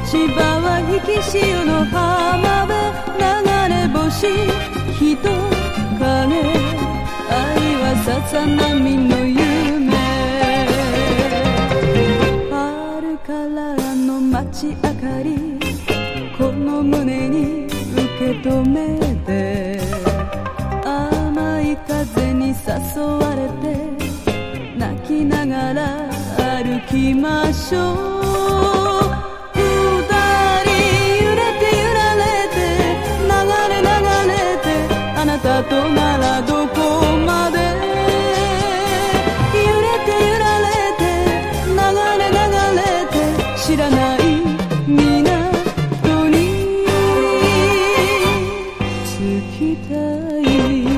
千葉は引き潮の浜辺、流れ星人影、愛はささ波の夢。春からの街明かり、この胸に受け止めて、甘い風に誘われて泣きながら歩きましょう。二人揺れて揺られて、流れ流れて、あなたとならどこまで。揺れて揺られて、流れ流れて、知らない港に着きたい。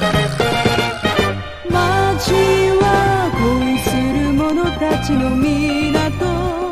街は恋する者たちの道